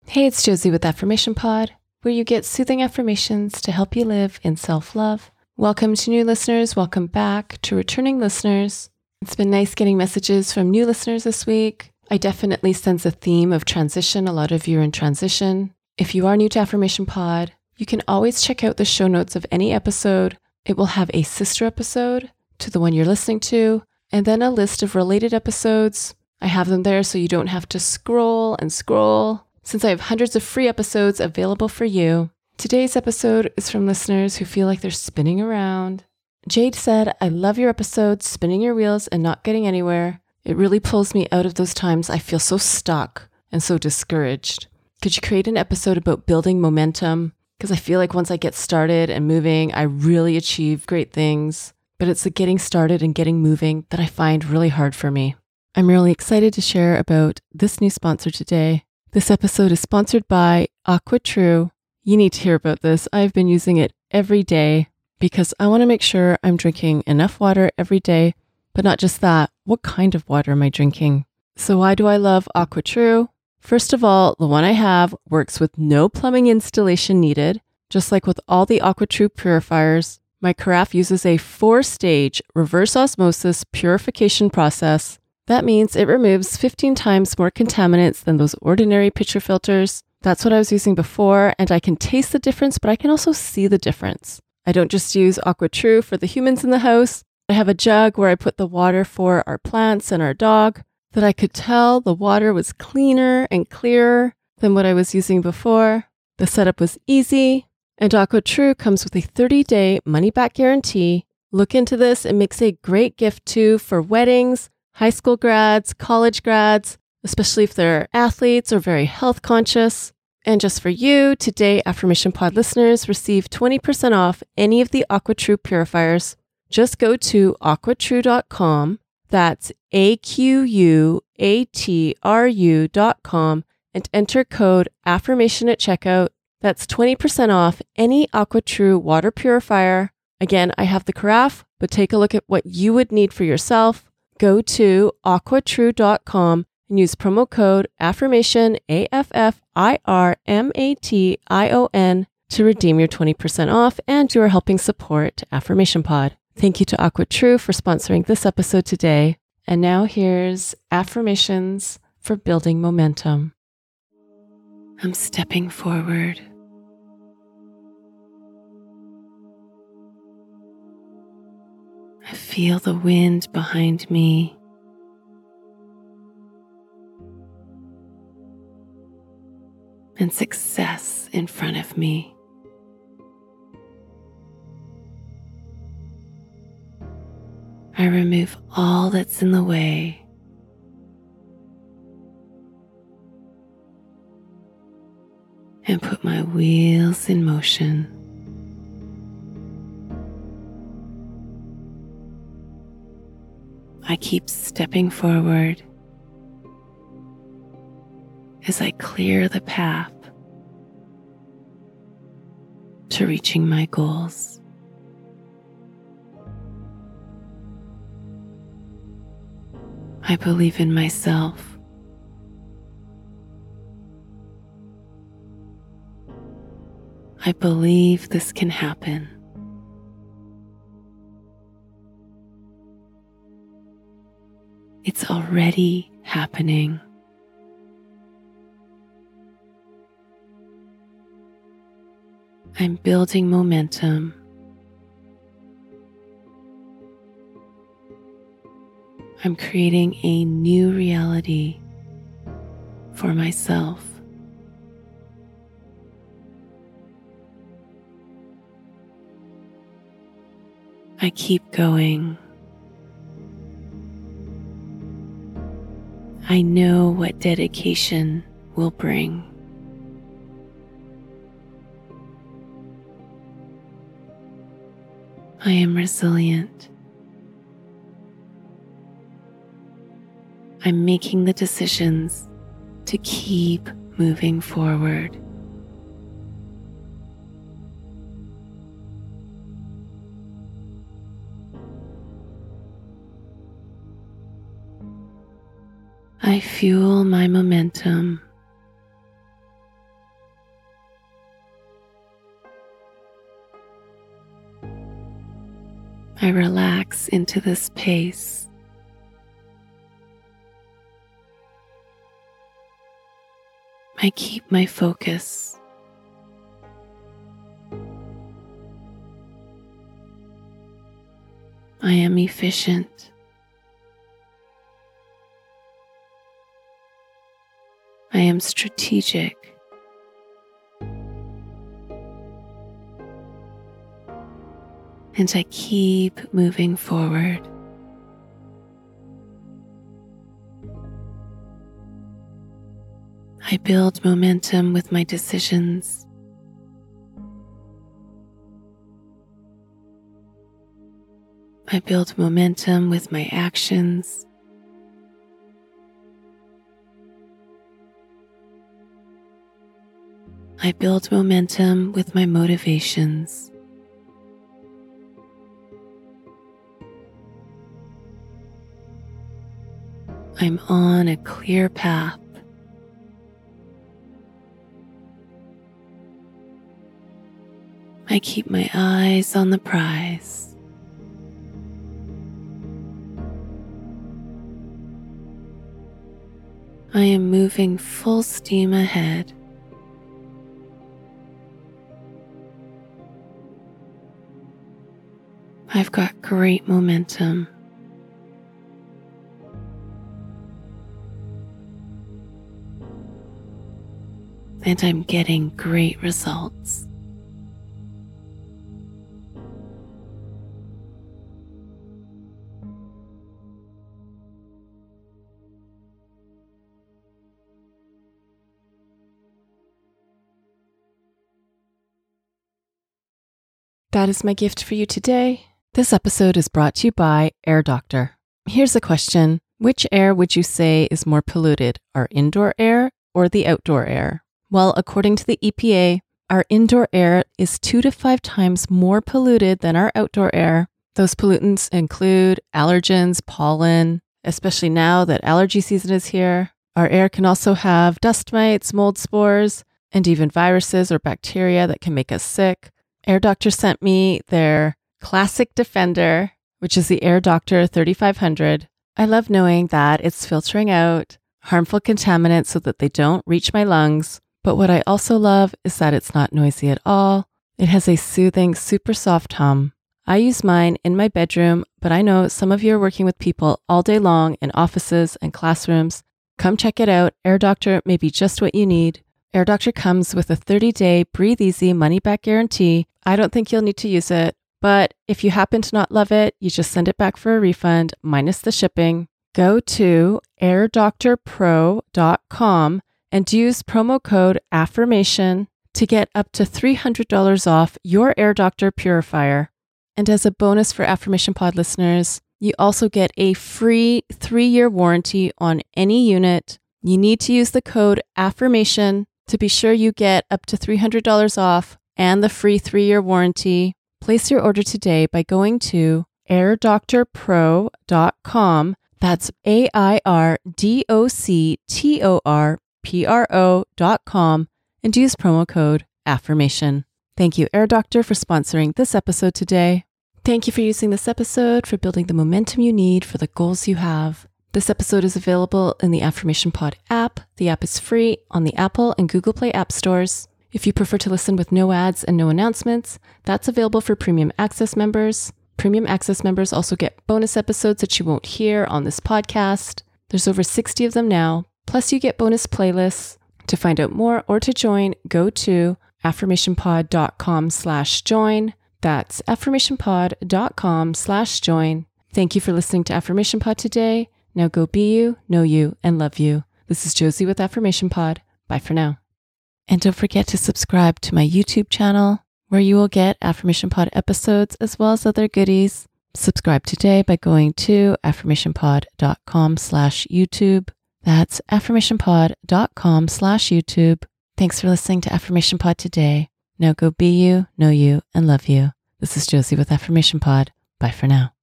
Hey, it's Josie with Affirmation Pod, where you get soothing affirmations to help you live in self-love. Welcome to new listeners. Welcome back to returning listeners. It's been nice getting messages from new listeners this week. I definitely sense a theme of transition. A lot of you are in transition. If you are new to Affirmation Pod, you can always check out the show notes of any episode. It will have a sister episode to the one you're listening to, and then a list of related episodes. I have them there so you don't have to scroll and scroll. Since I have hundreds of free episodes available for you, today's episode is from listeners who feel like they're spinning around. Jade said, I love your episodes, spinning your wheels and not getting anywhere. It really pulls me out of those times I feel so stuck and so discouraged. Could you create an episode about building momentum? Because I feel like once I get started and moving, I really achieve great things. But it's the getting started and getting moving that I find really hard for me. I'm really excited to share about this new sponsor today. This episode is sponsored by AquaTrue. You need to hear about this. I've been using it every day because I want to make sure I'm drinking enough water every day, but not just that. What kind of water am I drinking? So why do I love AquaTrue? First of all, the one I have works with no plumbing installation needed. Just like with all the AquaTrue purifiers, my carafe uses a 4-stage reverse osmosis purification process. That means it removes 15 times more contaminants than those ordinary pitcher filters. That's what I was using before, and I can taste the difference, but I can also see the difference. I don't just use AquaTrue for the humans in the house. I have a jug where I put the water for our plants and our dog, that I could tell the water was cleaner and clearer than what I was using before. The setup was easy, and AquaTrue comes with a 30-day money-back guarantee. Look into this. It makes a great gift too for weddings, high school grads, college grads, especially if they're athletes or very health conscious. And just for you, today Affirmation Pod listeners receive 20% off any of the AquaTrue purifiers. Just go to aquatrue.com, that's AQUATRU.com, and enter code AFFIRMATION at checkout. That's 20% off any AquaTrue water purifier. Again, I have the carafe, but take a look at what you would need for yourself. Go to aquatrue.com and use promo code AFFIRMATION, AFFIRMATION, to redeem your 20% off, and you are helping support Affirmation Pod. Thank you to AquaTrue for sponsoring this episode today. And now here's affirmations for building momentum. I'm stepping forward. I feel the wind behind me. And success in front of me. I remove all that's in the way. And put my wheels in motion. I keep stepping forward as I clear the path to reaching my goals. I believe in myself. I believe this can happen. It's already happening. I'm building momentum. I'm creating a new reality for myself. I keep going. I know what dedication will bring. I am resilient. I'm making the decisions to keep moving forward. I fuel my momentum I relax into this pace. I keep my focus. I am efficient. I am strategic. And I keep moving forward. I build momentum with my decisions. I build momentum with my actions. I build momentum with my motivations. I'm on a clear path. I keep my eyes on the prize. I am moving full steam ahead. I've got great momentum. And I'm getting great results. That is my gift for you today. This episode is brought to you by Air Doctor. Here's a question. Which air would you say is more polluted, our indoor air or the outdoor air? Well, according to the EPA, our indoor air is 2 to 5 times more polluted than our outdoor air. Those pollutants include allergens, pollen, especially now that allergy season is here. Our air can also have dust mites, mold spores, and even viruses or bacteria that can make us sick. Air Doctor sent me their Classic Defender, which is the Air Doctor 3500. I love knowing that it's filtering out harmful contaminants so that they don't reach my lungs. But what I also love is that it's not noisy at all. It has a soothing, super soft hum. I use mine in my bedroom, but I know some of you are working with people all day long in offices and classrooms. Come check it out. Air Doctor may be just what you need. Air Doctor comes with a 30-day breathe easy money-back guarantee. I don't think you'll need to use it, but if you happen to not love it, you just send it back for a refund minus the shipping. Go to airdoctorpro.com and use promo code AFFIRMATION to get up to $300 off your Air Doctor purifier. And as a bonus for Affirmation Pod listeners, you also get a free 3-year warranty on any unit. You need to use the code AFFIRMATION to be sure you get up to $300 off and the free 3-year warranty. Place your order today by going to airdoctorpro.com. That's airdoctorpro.com and use promo code AFFIRMATION. Thank you, Air Doctor, for sponsoring this episode today. Thank you for using this episode for building the momentum you need for the goals you have. This episode is available in the Affirmation Pod app. The app is free on the Apple and Google Play app stores. If you prefer to listen with no ads and no announcements, that's available for Premium Access members. Premium Access members also get bonus episodes that you won't hear on this podcast. There's over 60 of them now. Plus, you get bonus playlists. To find out more or to join, go to affirmationpod.com/join. That's affirmationpod.com/join. Thank you for listening to Affirmation Pod today. Now go be you, know you, and love you. This is Josie with Affirmation Pod. Bye for now. And don't forget to subscribe to my YouTube channel, where you will get Affirmation Pod episodes as well as other goodies. Subscribe today by going to affirmationpod.com/YouTube. That's affirmationpod.com/YouTube. Thanks for listening to Affirmation Pod today. Now go be you, know you, and love you. This is Josie with Affirmation Pod. Bye for now.